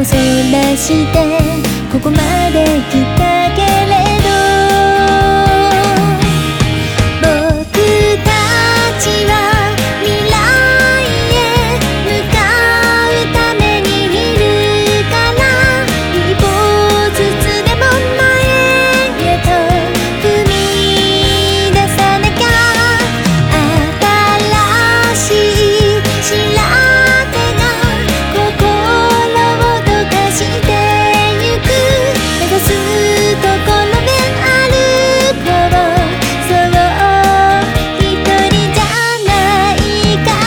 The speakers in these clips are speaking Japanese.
そらしてここまで来たけれど、僕たちは未来へ向かうためにいるから、一歩ずつでも前へと踏み出さなきゃ。新しい知らせが心を溶かしてゆく、目指すところで歩こう。そう一人じゃないから。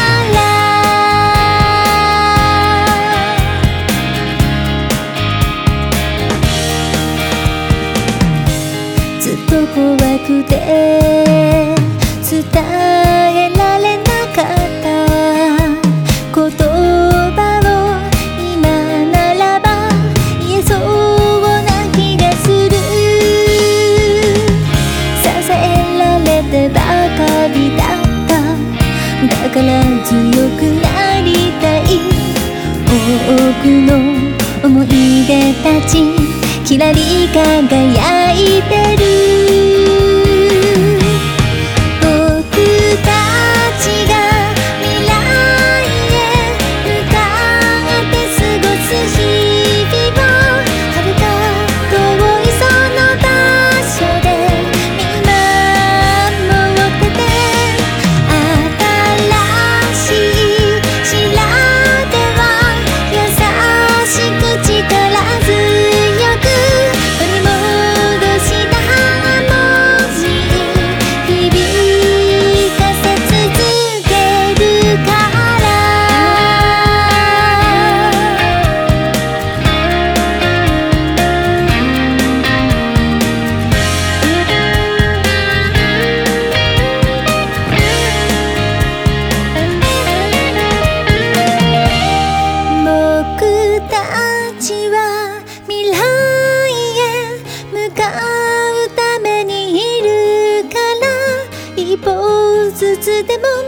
ずっと怖くて伝えられなかった言葉を今ならば言えそうな気がする。支えられてばかりだった、だから強くなりたい。多くの思い出たちきらり輝いてる。僕たちが未来へ向かって過ごす日々を、遥か遠いその場所で見守ってて。新しい知らせは優しく力強く取り戻したハーモニー、響かせ続けるから。僕たちは未来へ向かうためにいるから、一歩ずつでも